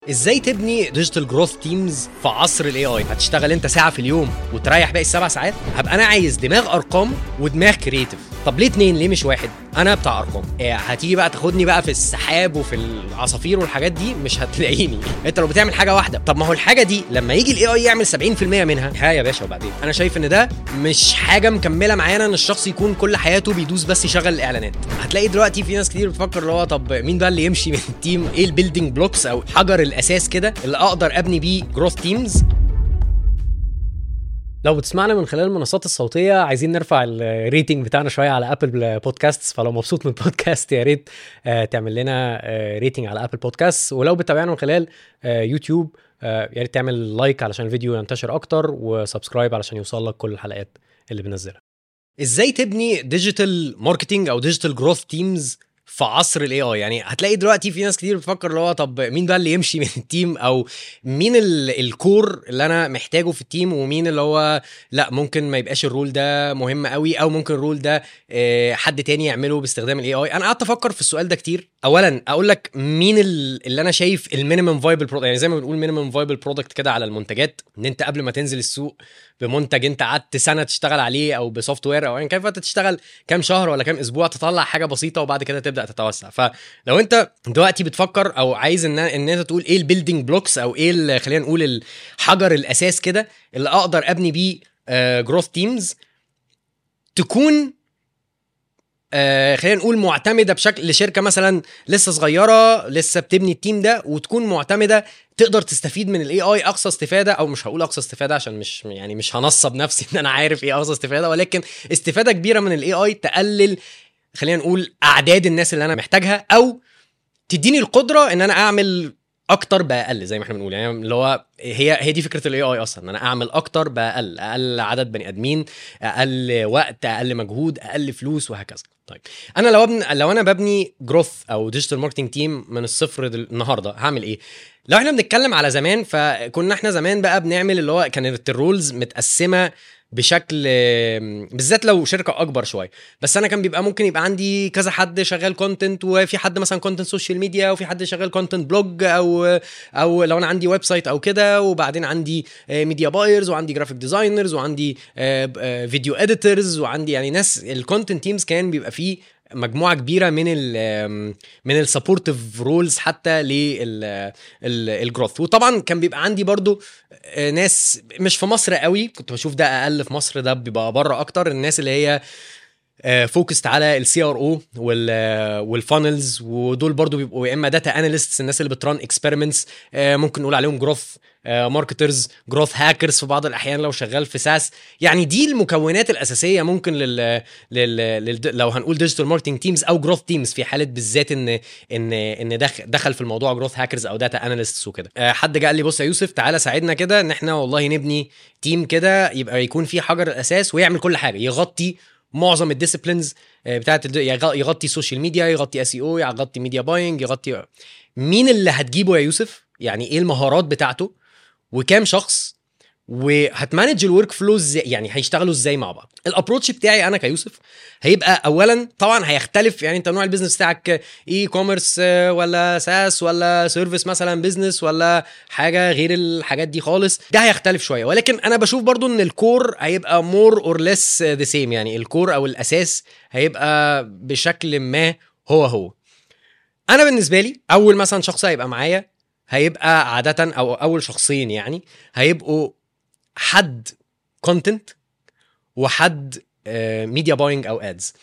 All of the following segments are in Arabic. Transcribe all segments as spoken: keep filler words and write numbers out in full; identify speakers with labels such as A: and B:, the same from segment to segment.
A: ازاي تبني ديجيتال جروث تيمز في عصر الاي اي؟ هتشتغل انت ساعه في اليوم وتريح باقي السبع ساعات؟ هبقى انا عايز دماغ ارقام ودماغ كرييتيف. طب ليه اتنين؟ ليه مش واحد؟ انا بتاع ارقام. إيه هتيجي بقى تاخدني بقى في السحاب وفي العصافير والحاجات دي؟ مش هتلاقيني. انت لو بتعمل حاجه واحده، طب ما هو الحاجه دي لما يجي الاي اي يعمل سبعين في المية منها، ها يا باشا وبعدين؟ انا شايف ان ده مش حاجه مكمله معانا، ان الشخص يكون كل حياته بيدوس بس يشغل الاعلانات. هتلاقي دلوقتي في ناس كتير بتفكر اللي هو طب مين بقى اللي يمشي من التيم؟ ايه البيلدينج بلوكس او حجر الاساس كده اللي اقدر ابني بيه جروث تيمز؟ لو بتسمعنا من خلال المنصات الصوتيه، عايزين نرفع الريتنج بتاعنا شويه على ابل بودكاست، فلو مبسوط من البودكاست يا ريت تعمل لنا ريتنج على ابل بودكاست. ولو بتتابعنا من خلال يوتيوب يا ريت تعمل لايك علشان الفيديو ينتشر اكتر، وسبسكرايب علشان يوصل لك كل الحلقات اللي بننزلها. ازاي تبني ديجيتال ماركتنج او ديجيتال جروث تيمز في عصر الاي اي؟ يعني هتلاقي دلوقتي في ناس كتير بتفكر اللي هو طب مين بقى اللي يمشي من التيم، او مين الكور اللي انا محتاجه في التيم، ومين اللي هو لا ممكن ما يبقاش الرول ده مهم قوي، او ممكن الرول ده حد تاني يعمله باستخدام الاي اي. انا قعدت افكر في السؤال ده كتير. اولا اقول لك مين اللي انا شايف المينيمم فايبل برودكت، يعني زي ما بنقول مينيمم فايبل برودكت كده على المنتجات، ان انت قبل ما تنزل السوق بمنتج انت قعدت سنه تشتغل عليه، او بسوفت وير، او يعني كيف انت تشتغل كام شهر ولا كام اسبوع تطلع حاجه بسيطه، وبعد كده تبدا تتوسع. فلو انت دلوقتي بتفكر او عايز ان ان انت تقول ايه البيلدينج بلوكس، او ايه خلينا نقول الحجر الاساس كده اللي اقدر ابني بيه جروث تيمز تكون آه خلينا نقول معتمده بشكل لشركه مثلا لسه صغيره لسه بتبني التيم ده، وتكون معتمده تقدر تستفيد من الاي اي اقصى استفاده، او مش هقول اقصى استفاده عشان مش يعني مش هنصب نفسي ان انا عارف ايه اقصى استفاده، ولكن استفاده كبيره من الاي اي تقلل خلينا نقول اعداد الناس اللي انا محتاجها، او تديني القدره ان انا اعمل اكتر باقل، زي ما احنا بنقول. يعني اللي هو هي هي دي فكره الاي اي اصلا، ان انا اعمل اكتر باقل، اقل عدد بني ادمين، اقل وقت، اقل مجهود، اقل فلوس، وهكذا. طيب انا لو ابني لو انا ببني جروث او ديجيتال ماركتنج تيم من الصفر النهارده هعمل ايه؟ لو احنا بنتكلم على زمان، فكنا احنا زمان بقى بنعمل اللي هو كانت الرولز متقسمه بشكل، بالذات لو شركه اكبر شويه. بس انا كان بيبقى ممكن يبقى عندي كذا حد شغال كونتنت، وفي حد مثلا كونتنت سوشيال ميديا، وفي حد شغال كونتنت بلوج، او او لو انا عندي ويب سايت او كده، وبعدين عندي ميديا بايرز، وعندي جرافيك ديزاينرز، وعندي فيديو اديتورز، وعندي يعني ناس الكونتنت تيمز كان بيبقى فيه مجموعه كبيره من ال من السبورتيف رولز حتى للجروث. وطبعا كان بيبقى عندي برضو ناس مش في مصر قوي، كنت بشوف ده اقل في مصر، ده بيبقى بره اكتر، الناس اللي هي فوكست على السي ار او والفانلز، ودول برضو بيبقوا يا اما داتا اناليستس، الناس اللي بتران اكسبيرمنتس، ممكن نقول عليهم جروث ماركترز، جروث هاكرز في بعض الاحيان لو شغال في ساس. يعني دي المكونات الاساسيه ممكن لل, لل... لل... لو هنقول ديجيتال ماركتنج تيمز او جروث تيمز، في حاله بالذات ان ان ان دخل, دخل في الموضوع جروث هاكرز او داتا اناليستس وكده. حد جه قال لي بص يا يوسف تعالى ساعدنا كده ان احنا والله نبني تيم كده يبقى يكون فيه حجر الاساس ويعمل كل حاجه، يغطي معظم الديسيبلينز بتاعت، يغطي سوشيال ميديا، يغطي اس اي او، يغطي ميديا باينج، يغطي. مين اللي هتجيبه يا يوسف؟ يعني ايه المهارات بتاعته، وكام شخص، وهتمانج الورك فلوز، يعني هيشتغلوا ازاي مع بعض؟ الابروتش بتاعي انا كيوسف هيبقى اولا طبعا هيختلف، يعني انت نوع البيزنس بتاعك اي كوميرس ولا ساس ولا سيرفيس مثلا بيزنس ولا حاجه غير الحاجات دي خالص، ده هيختلف شويه. ولكن انا بشوف برضو ان الكور هيبقى مور اور ليس ذا سيم، يعني الكور او الاساس هيبقى بشكل ما هو هو. انا بالنسبه لي اول مثلا شخص هيبقى معايا هيبقى عاده، او اول شخصين يعني هيبقوا حد كونتنت وحد ميديا باينج او ادز،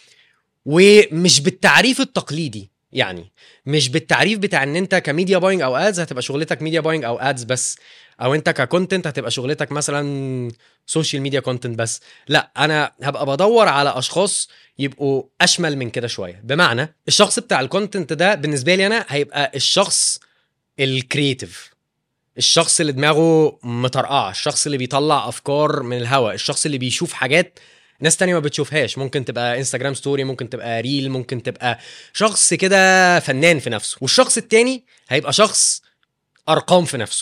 A: ومش بالتعريف التقليدي، يعني مش بالتعريف بتاع ان انت كميديا باينج او ادز هتبقى شغلتك ميديا باينج او ادز بس، او انت ككونتنت هتبقى شغلتك مثلا سوشيال ميديا كونتنت بس. لا، انا هبقى بدور على اشخاص يبقوا اشمل من كده شويه. بمعنى الشخص بتاع الكونتنت ده بالنسبه لي انا هيبقى الشخص الكرييتيف، الشخص اللي دماغه مطرقعه، الشخص اللي بيطلع افكار من الهواء، الشخص اللي بيشوف حاجات ناس تانية ما بتشوفهاش، ممكن تبقى انستجرام ستوري، ممكن تبقى ريل، ممكن تبقى شخص كده فنان في نفسه. والشخص التاني هيبقى شخص ارقام في نفسه.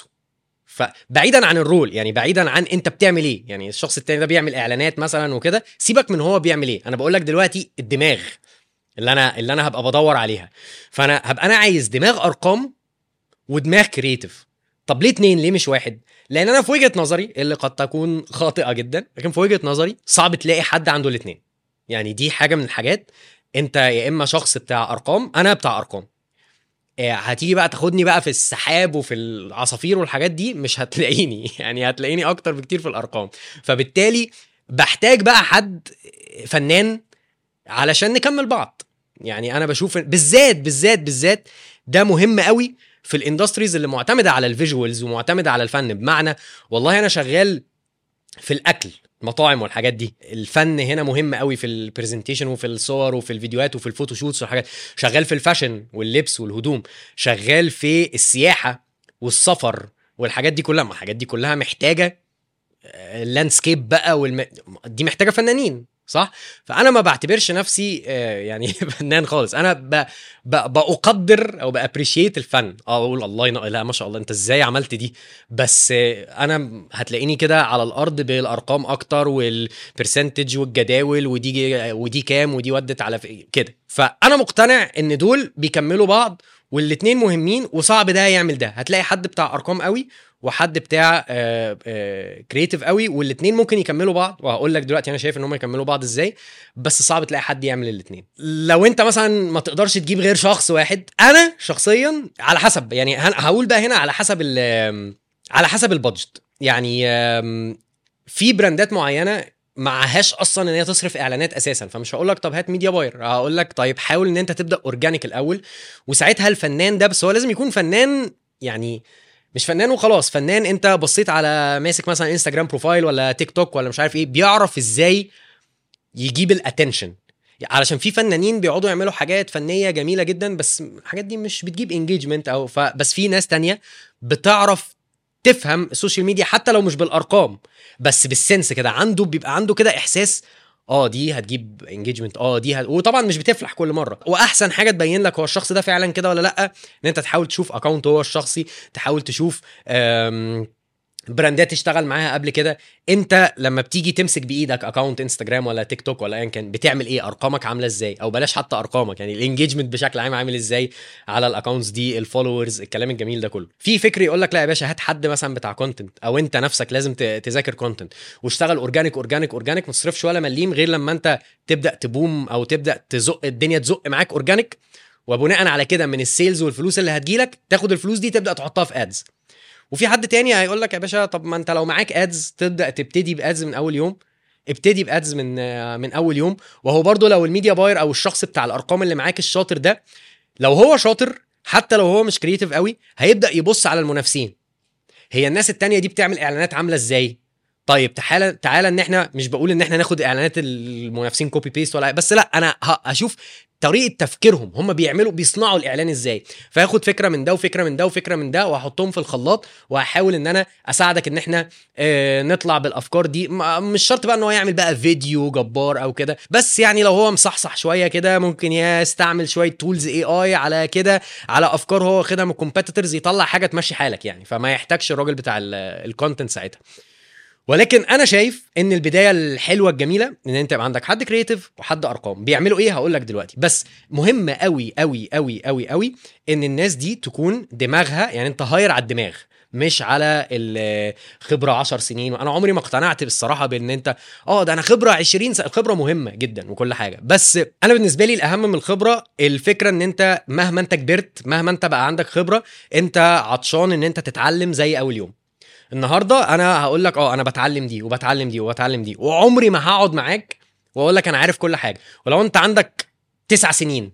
A: فبعيدا عن الرول، يعني بعيدا عن انت بتعمل ايه، يعني الشخص التاني ده بيعمل اعلانات مثلا وكده، سيبك من هو بيعمل ايه، انا بقول لك دلوقتي الدماغ اللي انا اللي انا هبقى بدور عليها. فانا هبقى انا عايز دماغ ارقام ودماغ كرييتيف. طب ليه اتنين ليه مش واحد؟ لان انا في وجهة نظري اللي قد تكون خاطئة جدا، لكن في وجهة نظري صعب تلاقي حد عنده الاتنين. يعني دي حاجة من الحاجات، انت يا اما شخص بتاع ارقام، انا بتاع ارقام، هتيجي بقى تاخدني بقى في السحاب وفي العصافير والحاجات دي مش هتلاقيني يعني هتلاقيني اكتر بكتير في الارقام. فبالتالي بحتاج بقى حد فنان علشان نكمل بعض. يعني انا بشوف بالذات بالذات بالذات ده مهم قوي في الاندستريز اللي معتمده على الفيجوالز ومعتمده على الفن. بمعنى والله انا شغال في الاكل، مطاعم والحاجات دي، الفن هنا مهم قوي في البرزنتيشن وفي الصور وفي الفيديوهات وفي الفوتوشوتس والحاجات. شغال في الفاشن واللبس والهدوم، شغال في السياحه والسفر والحاجات دي كلها. ما الحاجات دي كلها محتاجه اللاندسكيب بقى والم... دي محتاجه فنانين، صح؟ فانا ما بعتبرش نفسي يعني فنان خالص. انا ب... ب... بقدر او بابريشيت الفن، اه اقول الله ينق... لا ما شاء الله انت ازاي عملت دي. بس انا هتلاقيني كده على الارض بالارقام اكتر والبرسنتج والجداول، ودي ودي كام ودي ودت على كده. فانا مقتنع ان دول بيكملوا بعض والاتنين مهمين، وصعب ده يعمل ده. هتلاقي حد بتاع ارقام قوي وحد بتاع كرييتيف قوي، والاثنين ممكن يكملوا بعض، وهقول لك دلوقتي انا شايف ان هم يكملوا بعض ازاي. بس صعب تلاقي حد يعمل الاثنين. لو انت مثلا ما تقدرش تجيب غير شخص واحد، انا شخصيا على حسب، يعني هقول بقى هنا على حسب على حسب البادجت. يعني في براندات معينه معهاش اصلا ان هي تصرف اعلانات اساسا، فمش هقول لك طب هات ميديا باير، هقول لك طيب حاول ان انت تبدا اورجانيك الاول. وساعتها الفنان ده، بس هو لازم يكون فنان، يعني مش فنان وخلاص، فنان انت بصيت على ماسك مثلا انستجرام بروفايل ولا تيك توك ولا مش عارف ايه، بيعرف ازاي يجيب الاتنشن. علشان في فنانين بيقعدوا يعملوا حاجات فنيه جميله جدا، بس الحاجات دي مش بتجيب انجيجمنت او ف... بس في ناس تانية بتعرف تفهم السوشيال ميديا حتى لو مش بالارقام، بس بالسنس كده، عنده بيبقى عنده كده احساس، اه دي هتجيب انجيجمنت، اه دي هت... وطبعا مش بتفلح كل مره. واحسن حاجه تبين لك هو الشخص ده فعلا كده ولا لا، ان انت تحاول تشوف اكونت هو الشخصي، تحاول تشوف أم... براندات تشتغل معاها قبل كده. انت لما بتيجي تمسك بايدك اكونت انستجرام ولا تيك توك ولا ايا كان، بتعمل ايه؟ ارقامك عامله ازاي؟ او بلاش حتى ارقامك، يعني الانجيجمنت بشكل عام عامل ازاي على الاكونتس دي، الفولورز، الكلام الجميل ده كله. في فكر يقول لك لا يا باشا، هات حد مثلا بتاع كونتنت، او انت نفسك لازم تذاكر كونتنت واشتغل اورجانيك اورجانيك اورجانيك، ما تصرفش ولا مليم غير لما انت تبدا تبوم او تبدا تزق الدنيا، تزق معاك اورجانيك، وبناء على كده من السيلز والفلوس اللي هتجيلك تاخد الفلوس دي تبدا تحطها في ادز. وفي حد تاني هيقول لك يا باشا طب ما انت لو معاك ادز تبدا تبتدي بادز من اول يوم، ابتدي بادز من من اول يوم. وهو برضو لو الميديا باير او الشخص بتاع الارقام اللي معاك الشاطر ده، لو هو شاطر حتى لو هو مش كرييتيف قوي، هيبدا يبص على المنافسين، هي الناس التانية دي بتعمل اعلانات عامله ازاي. طيب تعالى تعالى ان احنا مش بقول ان احنا ناخد اعلانات المنافسين كوبي بيست ولا، بس لا انا هشوف طريقه تفكيرهم، هم بيعملوا بيصنعوا الاعلان ازاي، فاخد فكره من ده وفكره من ده وفكره من ده واحطهم في الخلاط، وهحاول ان انا اساعدك ان احنا اه نطلع بالافكار دي. مش شرط بقى ان هو يعمل بقى فيديو جبار او كده، بس يعني لو هو مصحصح شويه كده ممكن يستعمل شويه تولز اي اي على كده، على افكار هو واخدها من الكومبيتيتورز، يطلع حاجه تمشي حالك يعني، فما يحتاجش الراجل بتاع الكونتنت ساعتها. ولكن انا شايف ان البدايه الحلوه الجميله ان انت يبقى عندك حد كرييتيف وحد ارقام. بيعملوا ايه هقول لك دلوقتي، بس مهم قوي قوي قوي قوي قوي ان الناس دي تكون دماغها، يعني انت هاير على الدماغ مش على الخبره عشر سنين. وانا عمري ما اقتنعت بالصراحه بان انت اه ده انا خبره عشرين سنه. الخبره مهمه جدا وكل حاجه، بس انا بالنسبه لي الاهم من الخبره الفكره ان انت مهما انت كبرت، مهما انت بقى عندك خبره، انت عطشان ان انت تتعلم زي اول يوم. النهارده انا هقول لك اه انا بتعلم دي وبتعلم دي وبتعلم دي، وعمري ما هقعد معاك واقول لك انا عارف كل حاجه. ولو انت عندك تسع سنين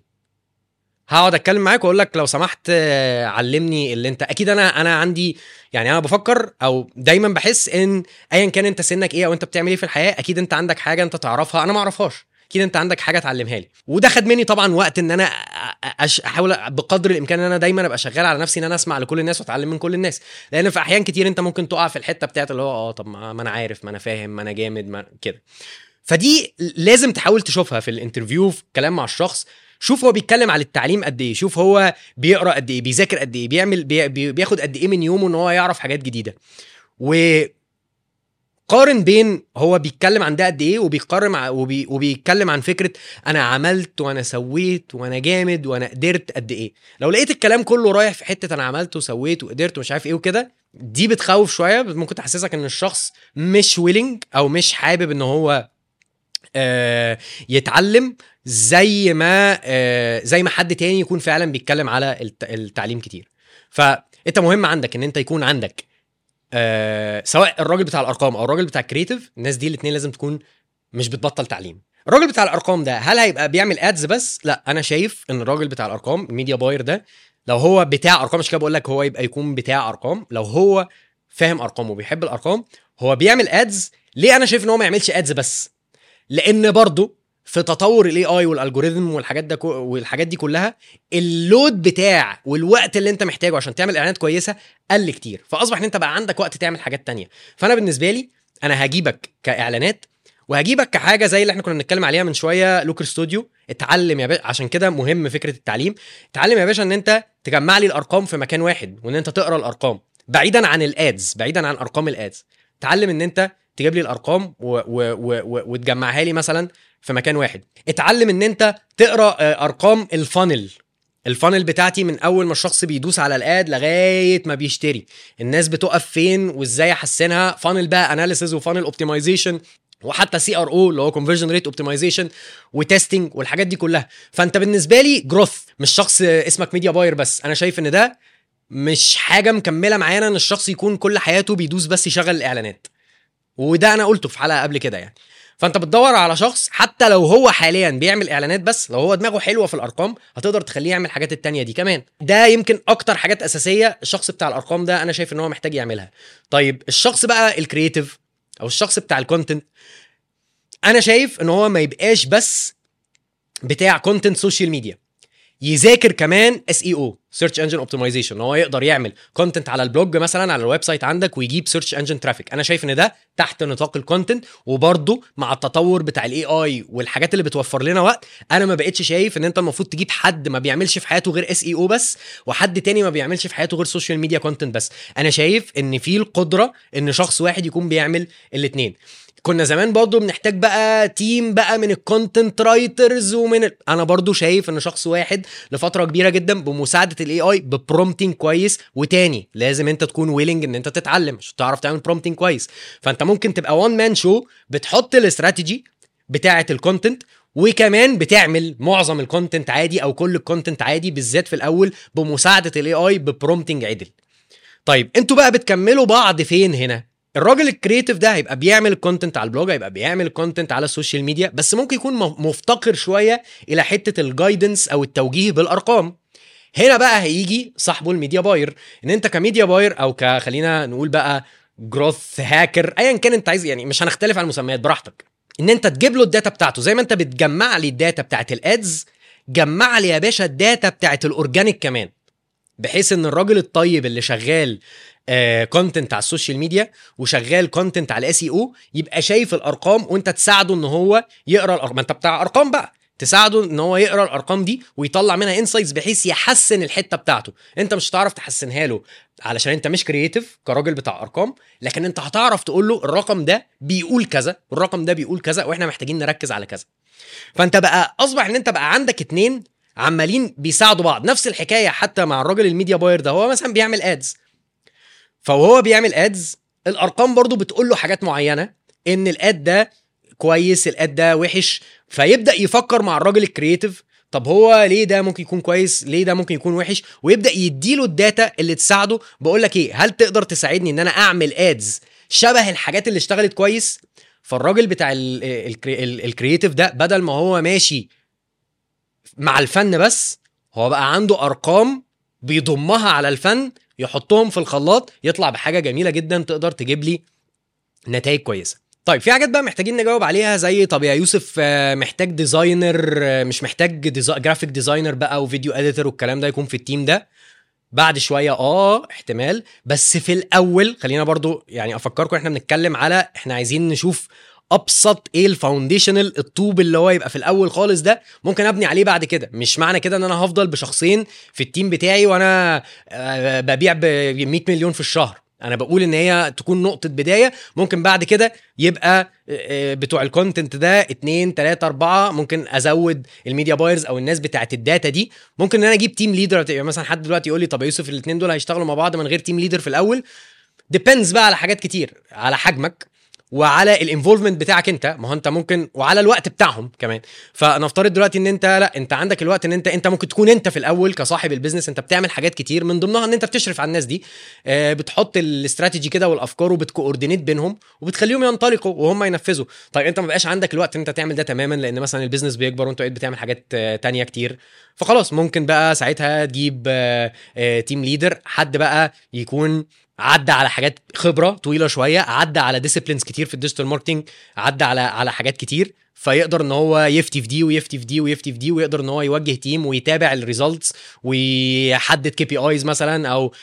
A: هقعد اتكلم معاك واقول لك لو سمحت علمني اللي انت اكيد انا انا عندي، يعني انا بفكر او دايما بحس ان ايا كان انت سنك ايه او انت بتعمل ايه في الحياه، اكيد انت عندك حاجه انت تعرفها انا ما اعرفهاش، اكيد انت عندك حاجه تعلمها لي. وده خد مني طبعا وقت ان انا احاول بقدر الامكان ان انا دايما ابقى شغال على نفسي ان انا اسمع لكل الناس واتعلم من كل الناس، لان في احيان كتير انت ممكن تقع في الحته بتاعت اللي هو اه طب ما انا عارف، ما انا فاهم، ما انا جامد، ما كده. فدي لازم تحاول تشوفها في الانترفيو، في الكلام مع الشخص. شوف هو بيتكلم على التعليم قد ايه، شوف هو بيقرا قد ايه، بيذاكر قد ايه، بيعمل بي بياخد قد ايه من يومه ان هو يعرف حاجات جديده. و قارن بين هو بيتكلم عن ده قد ايه، وبيقارن ع- وبي وبيتكلم عن فكره انا عملت وانا سويت وانا جامد وانا قدرت قد ايه. لو لقيت الكلام كله رايح في حته انا عملت وسويت وقدرت ومش عارف ايه وكده، دي بتخوف شويه، ممكن تحسسك ان الشخص مش ويلنج او مش حابب ان هو آه، يتعلم زي ما آه، زي ما حد تاني يكون فعلا بيتكلم على الت- التعليم كتير. فانت مهم عندك ان انت يكون عندك آه، سواء الراجل بتاع الارقام او الراجل بتاع الكرييتيف، الناس دي الاثنين لازم تكون مش بتبطل تعليم. الراجل بتاع الارقام ده هل هيبقى بيعمل ادز بس؟ لا، انا شايف ان الراجل بتاع الارقام الميديا باير ده لو هو بتاع ارقام، مش كده بقول لك هو يبقى يكون بتاع ارقام، لو هو فاهم ارقام وبيحب الارقام هو بيعمل ادز. ليه انا شايف ان هو ما يعملش ادز بس؟ لان برضو في تطور الاي اي والالجوريثم والحاجات ده كو- والحاجات دي كلها، اللود بتاع والوقت اللي انت محتاجه عشان تعمل اعلانات كويسه قل كتير، فاصبح ان انت بقى عندك وقت تعمل حاجات تانية. فانا بالنسبه لي انا هجيبك كاعلانات، وهجيبك كحاجه زي اللي احنا كنا بنتكلم عليها من شويه، لوكر ستوديو. اتعلم يا باشا، عشان كده مهم فكره التعليم. اتعلم يا باشا ان انت تجمع لي الارقام في مكان واحد، وان انت تقرا الارقام بعيدا عن الادز، بعيدا عن ارقام الادز. اتعلم ان انت تجيب لي الارقام و... و... و... و... وتجمعها لي مثلا في مكان واحد. اتعلم ان انت تقرا آه، ارقام الفانل، الفانل بتاعتي من اول ما الشخص بيدوس على الاد لغايه ما بيشتري، الناس بتقف فين وازاي احسنها. فانل بقى اناليسيز وفانل اوبتمايزيشن وحتى سي ار او اللي هو كونفرجن ريت اوبتمايزيشن وتستنج والحاجات دي كلها. فانت بالنسبه لي جروث، مش شخص اسمك ميديا باير بس. انا شايف ان ده مش حاجه مكمله معانا ان الشخص يكون كل حياته بيدوس بس يشغل الاعلانات، وده انا قلته في حلقه قبل كده يعني. فانت بتدور على شخص حتى لو هو حاليا بيعمل اعلانات بس، لو هو دماغه حلوه في الارقام هتقدر تخليه يعمل الحاجات التانية دي كمان. ده يمكن اكتر حاجات اساسيه الشخص بتاع الارقام ده انا شايف ان هو محتاج يعملها. طيب الشخص بقى الكرييتيف او الشخص بتاع الكونتنت، انا شايف ان هو ما يبقاش بس بتاع كونتنت سوشيال ميديا، يذاكر كمان اس اي او سيرش انجن اوبتمايزيشن، هو يقدر يعمل كونتنت على البلوج مثلا على الويب سايت عندك ويجيب سيرش انجن ترافيك. انا شايف ان ده تحت نطاق الكونتنت. وبرده مع التطور بتاع الاي اي والحاجات اللي بتوفر لنا وقت، انا ما بقتش شايف ان انت المفروض تجيب حد ما بيعملش في حياته غير اس اي او بس، وحد تاني ما بيعملش في حياته غير سوشيال ميديا كونتنت بس. انا شايف ان في القدره ان شخص واحد يكون بيعمل الاثنين. كنا زمان برضو بنحتاج بقى تيم بقى من الكونتنت رايترز ومن ال... انا برضو شايف ان شخص واحد لفتره كبيره جدا بمساعده الاي اي ببرومتنج كويس. وتاني لازم انت تكون ويلنج ان انت تتعلم عشان تعرف تعمل برومتنج كويس. فانت ممكن تبقى وان مان شو بتحط الاستراتيجي بتاعه الكونتنت، وكمان بتعمل معظم الكونتنت عادي او كل الكونتنت عادي بالذات في الاول بمساعده الاي اي ببرومتنج عدل. طيب انتوا بقى بتكملوا بعض فين هنا؟ الراجل الكرييتيف ده هيبقى بيعمل الكونتنت على البلوج، هيبقى بيعمل الكونتنت على السوشيال ميديا، بس ممكن يكون مفتقر شويه الى حته الجايدنس او التوجيه بالارقام. هنا بقى هيجي صاحبه الميديا باير، ان انت كميديا باير او كخلينا نقول بقى جروث هاكر، ايا كان انت عايز، يعني مش هنختلف على المسميات براحتك، ان انت تجيب له الداتا بتاعته زي ما انت بتجمع لي الداتا بتاعت الادز، جمع لي يا باشا الداتا بتاعت الاورجانيك كمان، بحيث ان الراجل الطيب اللي شغال كونتنت على السوشيال ميديا وشغال كونتنت على الاس اي او يبقى شايف الارقام، وانت تساعده ان هو يقرا الارقام. انت بتاع ارقام بقى، تساعده ان هو يقرا الارقام دي ويطلع منها انسايتس بحيث يحسن الحته بتاعته. انت مش هتعرف تحسنها له علشان انت مش كرييتيف كراجل بتاع ارقام، لكن انت هتعرف تقول له الرقم ده بيقول كذا والرقم ده بيقول كذا واحنا محتاجين نركز على كذا. فانت بقى اصبح ان انت بقى عندك اتنين عمالين بيساعدوا بعض. نفس الحكايه حتى مع الراجل الميديا باير ده، هو مثلا بيعمل ادز، فهو بيعمل ادز الارقام برضو بتقول له حاجات معينه، ان الاد ده كويس الاد ده وحش، فيبدا يفكر مع الراجل الكرييتيف طب هو ليه ده ممكن يكون كويس، ليه ده ممكن يكون وحش، ويبدا يديله الداتا اللي تساعده. بقول لك ايه، هل تقدر تساعدني ان انا اعمل ادز شبه الحاجات اللي اشتغلت كويس؟ فالراجل بتاع الكرييتيف ده بدل ما هو ماشي مع الفن بس، هو بقى عنده ارقام بيضمها على الفن يحطهم في الخلاط يطلع بحاجه جميله جدا تقدر تجيب لي نتائج كويسه. طيب في حاجات بقى محتاجين نجاوب عليها، زي طب يا يوسف محتاج ديزاينر مش محتاج ديزا... جرافيك ديزاينر بقى وفيديو اديتور والكلام ده يكون في التيم ده؟ بعد شويه اه احتمال، بس في الاول خلينا برضو يعني افكركم احنا بنتكلم على احنا عايزين نشوف ابسط ايه الفاونديشنال، الطوب اللي هو يبقى في الاول خالص ده ممكن ابني عليه بعد كده. مش معنى كده ان انا هفضل بشخصين في التيم بتاعي وانا ببيع ب مية مليون في الشهر. انا بقول ان هي تكون نقطه بدايه، ممكن بعد كده يبقى بتوع الكونتنت ده اتنين تلاتة اربعة، ممكن ازود الميديا بايرز او الناس بتاعت الداتا دي، ممكن ان انا اجيب تيم ليدر. يعني مثلا حد دلوقتي يقول لي طب يا يوسف الاثنين دول هيشتغلوا مع بعض من غير تيم ليدر في الاول؟ ديبندز بقى على حاجات كتير، على حجمك وعلى الانفولفمنت بتاعك انت، ما هو انت ممكن، وعلى الوقت بتاعهم كمان. فنفترض دلوقتي ان انت لا انت عندك الوقت ان انت انت ممكن تكون انت في الاول كصاحب البيزنس انت بتعمل حاجات كتير، من ضمنها ان انت بتشرف على الناس دي، بتحط الاستراتيجي كده والافكار وبتكوردينيت بينهم وبتخليهم ينطلقوا وهم ينفذوا. طيب انت ما بقاش عندك الوقت ان انت تعمل ده تماما، لان مثلا البيزنس بيكبر وانت قاعد بتعمل حاجات تانية كتير، فخلاص ممكن بقى ساعتها تجيب تيم ليدر، حد بقى يكون عدى على حاجات خبره طويله شويه، عدى على ديسيبلينز كتير في الديجيتال ماركتنج، عدى على على حاجات كتير، فيقدر ان هو يفتي في دي ويفتي في دي ويفتي في دي، ويقدر ان هو يوجه تيم ويتابع الريزلتس ويحدد كي بي ايز مثلا، او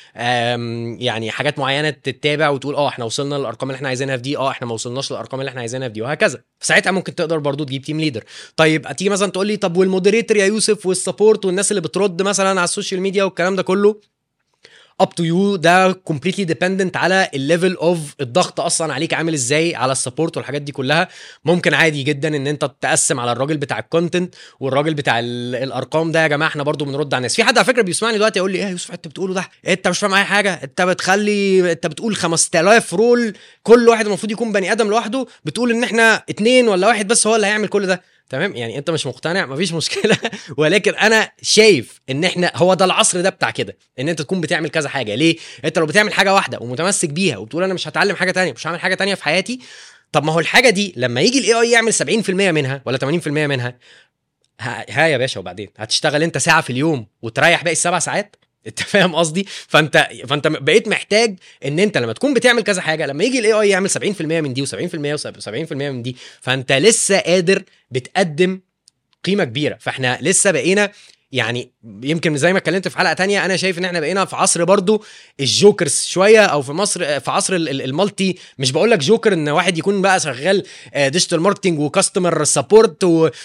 A: يعني حاجات معينه تتابع وتقول اه احنا وصلنا للارقام اللي احنا عايزينها في دي، اه احنا ما وصلناش للارقام اللي احنا عايزينها في دي، وهكذا. ساعتها ممكن تقدر برضو تجيب تيم ليدر. طيب تيجي مثلا تقول لي طب والمودريتور يا يوسف والسبورت والناس اللي بترد مثلا على السوشيال ميديا والكلام ده كله، up to you، ده completely dependent على الليفل اوف الضغط اصلا عليك عامل ازاي على السبورت والحاجات دي كلها. ممكن عادي جدا ان انت تقسم على الراجل بتاع الكونتنت والراجل بتاع الارقام ده، يا جماعه احنا برضو بنرد على الناس. في حد على فكره بيسمعني دلوقتي يقول لي ايه يا يوسف انت بتقوله ده، انت مش فاهم اي حاجه، انت بتخلي انت بتقول خمسة آلاف رول كل واحد المفروض يكون بني ادم لوحده، بتقول ان احنا اتنين ولا واحد بس هو اللي هيعمل كل ده. تمام، يعني انت مش مقتنع مفيش مشكله ولكن انا شايف ان احنا هو ده العصر ده بتاع كده، ان انت تكون بتعمل كذا حاجه. ليه؟ انت لو بتعمل حاجه واحده ومتمسك بيها وبتقول انا مش هتعلم حاجه تانية، مش هعمل حاجه تانية في حياتي، طب ما هو الحاجه دي لما يجي الاي اي يعمل سبعين في المية منها ولا ثمانين في المية منها، ها يا باشا، وبعدين هتشتغل انت ساعه في اليوم وتريح باقي السبع ساعات؟ انت فاهم قصدي؟ فانت فانت بقيت محتاج ان انت لما تكون بتعمل كذا حاجه، لما يجي الاي اي يعمل سبعين في المية من دي و70% و70% من دي، فانت لسه قادر بتقدم قيمه كبيره. فاحنا لسه بقينا يعني، يمكن زي ما اتكلمت في حلقه تانية، انا شايف ان احنا بقينا في عصر برضو الجوكرز شويه، او في مصر في عصر المالتي. مش بقول لك جوكر ان واحد يكون بقى شغال ديجيتال ماركتنج وكاستمر سبورت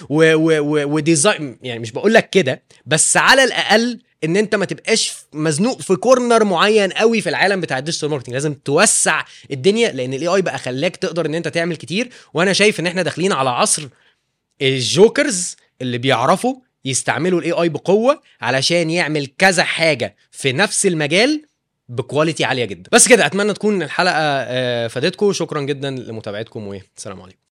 A: وديزاين، يعني مش بقول لك كده، بس على الاقل ان انت ما تبقاش مزنوق في كورنر معين قوي في العالم بتاع الديجيتال ماركتنج، لازم توسع الدنيا، لان الاي اي بقى خلاك تقدر ان انت تعمل كتير. وانا شايف ان احنا داخلين على عصر الجوكرز اللي بيعرفوا يستعملوا الاي اي بقوه علشان يعمل كذا حاجه في نفس المجال بكواليتي عاليه جدا. بس كده، اتمنى تكون الحلقه فادتكم. شكرا جدا لمتابعتكم والسلام عليكم.